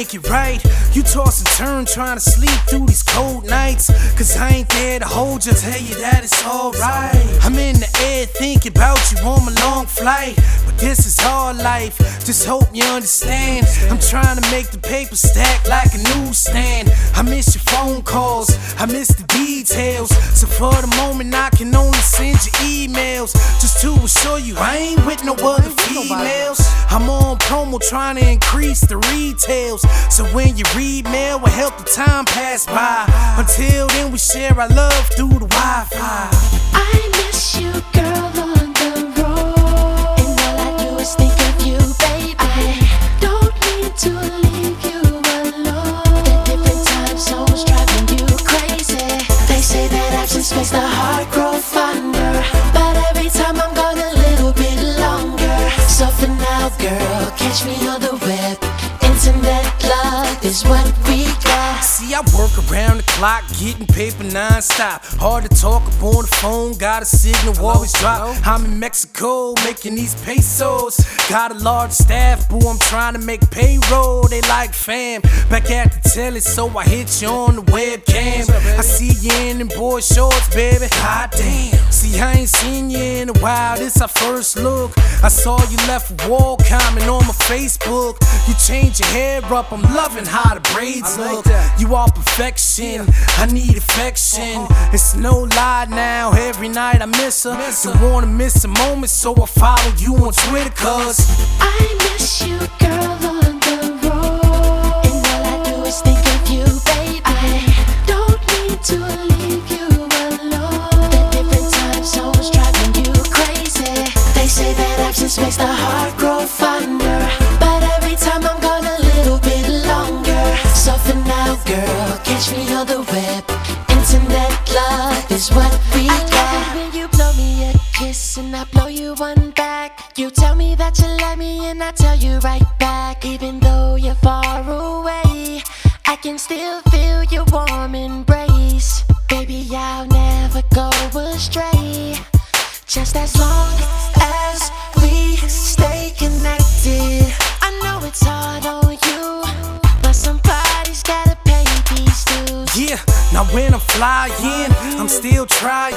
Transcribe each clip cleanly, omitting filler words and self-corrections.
make it right. You toss and turn trying to sleep through these cold nights. Cause I ain't there to hold you, tell you that it's alright. I'm in the air thinking about you on my long flight. But this is hard life, just hope you understand. I'm trying to make the paper stack like a newsstand. I miss your phone calls, I miss the details. So for the moment I can only send you emails, just to assure you I ain't with no other females. I'm on promo trying to increase the retails, so when you read mail will help the time pass by. Until then we share our love through the Wi-Fi. I miss you, girl, on the road, and all I do is think of you, baby. I don't need to leave you alone. The different time zones driving you crazy. They say that absence makes the heart grow fonder, but every time I'm gone a little bit longer. So for now, girl, catch me on the web. Internet love is what we got. See, I work around the clock, getting paper non-stop. Hard to talk up on the phone, got a signal always drop. I'm in Mexico, making these pesos. Got a large staff, boo, I'm trying to make payroll. They like fam, back at the telly, so I hit you on the webcam. I see you in them boy shorts, baby, hot damn. See, I ain't seen you in a while, this our first look. I saw you left a wall comment on my Facebook. You changed your hair up, I'm loving how the braids look. You are perfection, I need affection. It's no lie now, every night I miss her. Don't wanna miss a moment, so I follow you on Twitter, cause I miss you, girl, on the road, and all I do is think of you, baby. I don't need to leave you alone. The different time zones driving you crazy. They say that absence makes the heart grow fonder, but every time I'm gone a little bit longer. So for now, girl, catch me on the web. Internet love is what we got. When you blow me a kiss and I blow you one back, you tell me that you love me and I tell you right back. Even though you're far away, I can still feel your warm embrace. Baby, I'll never go astray, just as long as we stay connected. I know it's hard on you, but somebody's gotta pay these dues. yeah, now when I'm flying, I'm still trying.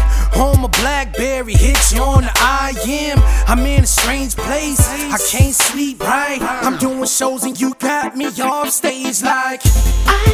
On my Blackberry, hit you on the IM. I'm in a strange place, I can't sleep right. I'm doing shows and you got me off stage like I